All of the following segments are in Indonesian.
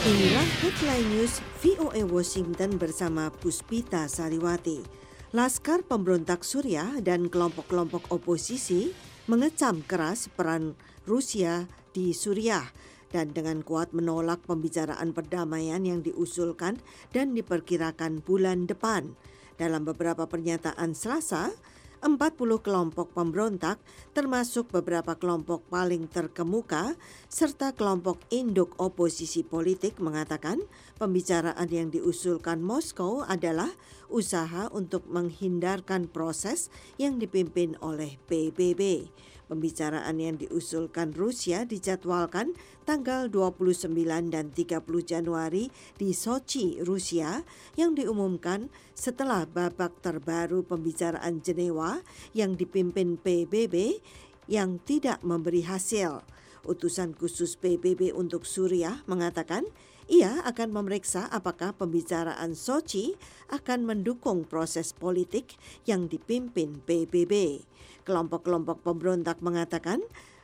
Inilah headline news VOA Washington bersama Puspita Sariwati. Laskar pemberontak Suriah dan kelompok-kelompok oposisi mengecam keras peran Rusia di Suriah dan dengan kuat menolak pembicaraan perdamaian yang diusulkan dan diperkirakan bulan depan. Dalam beberapa pernyataan Selasa, 40 kelompok pemberontak termasuk beberapa kelompok paling terkemuka serta kelompok induk oposisi politik mengatakan pembicaraan yang diusulkan Moskow adalah usaha untuk menghindarkan proses yang dipimpin oleh PBB. Pembicaraan yang diusulkan Rusia dijadwalkan tanggal 29 dan 30 Januari di Sochi, Rusia, yang diumumkan setelah babak terbaru pembicaraan Jenewa yang dipimpin PBB yang tidak memberi hasil. Utusan khusus PBB untuk Suriah mengatakan ia akan memeriksa apakah pembicaraan Sochi akan mendukung proses politik yang dipimpin PBB. Kelompok-kelompok pemberontak mengatakan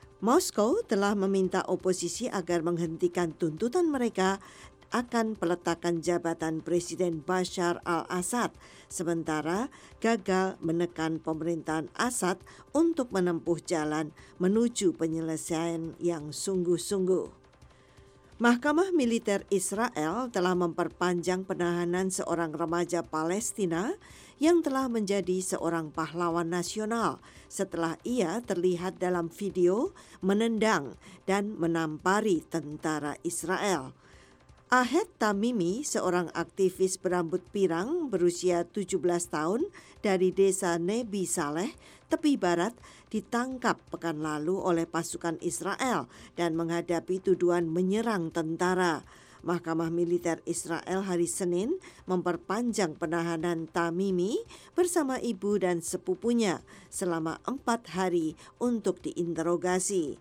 Moskow telah meminta oposisi agar menghentikan tuntutan mereka akan peletakan jabatan Presiden Bashar al-Assad, sementara gagal menekan pemerintahan Assad untuk menempuh jalan menuju penyelesaian yang sungguh-sungguh. Mahkamah Militer Israel telah memperpanjang penahanan seorang remaja Palestina yang telah menjadi seorang pahlawan nasional setelah ia terlihat dalam video menendang dan menampari tentara Israel. Ahed Tamimi, seorang aktivis berambut pirang berusia 17 tahun dari desa Nebi Saleh, tepi barat, ditangkap pekan lalu oleh pasukan Israel dan menghadapi tuduhan menyerang tentara. Mahkamah Militer Israel hari Senin memperpanjang penahanan Tamimi bersama ibu dan sepupunya selama 4 hari untuk diinterogasi.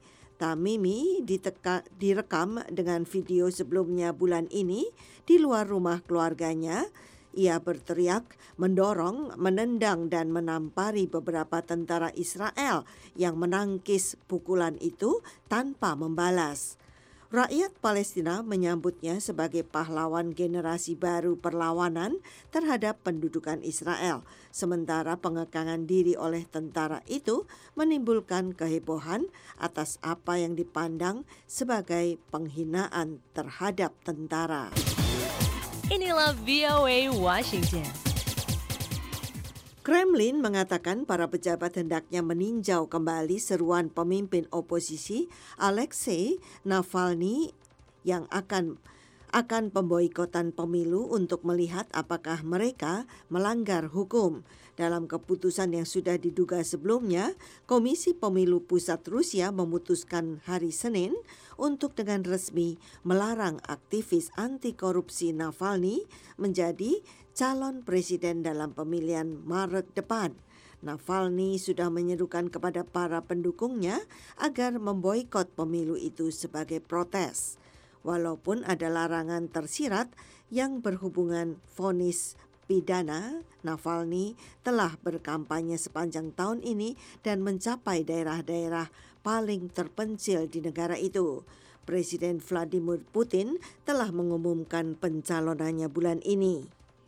Tamimi direkam dengan video sebelumnya bulan ini di luar rumah keluarganya. Ia berteriak, mendorong, menendang dan menampari beberapa tentara Israel yang menangkis pukulan itu tanpa membalas. Rakyat Palestina menyambutnya sebagai pahlawan generasi baru perlawanan terhadap pendudukan Israel, sementara pengekangan diri oleh tentara itu menimbulkan kehebohan atas apa yang dipandang sebagai penghinaan terhadap tentara. Inilah VOA Washington. Kremlin mengatakan para pejabat hendaknya meninjau kembali seruan pemimpin oposisi Alexei Navalny yang akan pemboikotan pemilu untuk melihat apakah mereka melanggar hukum. Dalam keputusan yang sudah diduga sebelumnya, Komisi Pemilu Pusat Rusia memutuskan hari Senin untuk dengan resmi melarang aktivis anti korupsi Navalny menjadi calon presiden dalam pemilihan Maret depan. Navalny sudah menyerukan kepada para pendukungnya agar memboikot pemilu itu sebagai protes. Walaupun ada larangan tersirat yang berhubungan vonis pidana, Navalny telah berkampanye sepanjang tahun ini dan mencapai daerah-daerah paling terpencil di negara itu. Presiden Vladimir Putin telah mengumumkan pencalonannya bulan ini.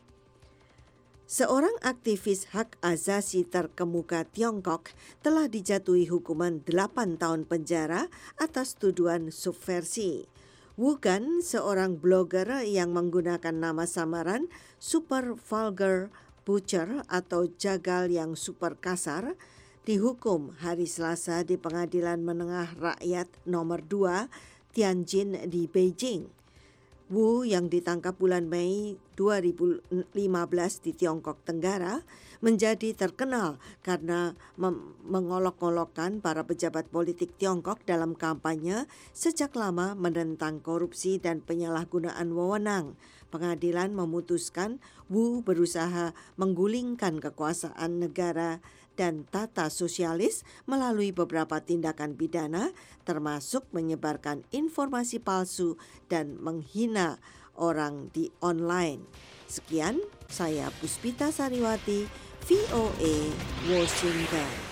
Seorang aktivis hak asasi terkemuka Tiongkok telah dijatuhi hukuman 8 tahun penjara atas tuduhan subversi. Wu Gan, seorang blogger yang menggunakan nama samaran Super Vulgar Butcher atau jagal yang super kasar, dihukum hari Selasa di Pengadilan Menengah Rakyat nomor 2 Tianjin di Beijing. Wu yang ditangkap bulan Mei 2015 di Tiongkok Tenggara menjadi terkenal karena mengolok-olokkan para pejabat politik Tiongkok dalam kampanye sejak lama menentang korupsi dan penyalahgunaan wewenang. Pengadilan memutuskan Wu berusaha menggulingkan kekuasaan negara dan tata sosialis melalui beberapa tindakan pidana termasuk menyebarkan informasi palsu dan menghina orang di online. Sekian, saya Puspita Sariwati, VOA Washington.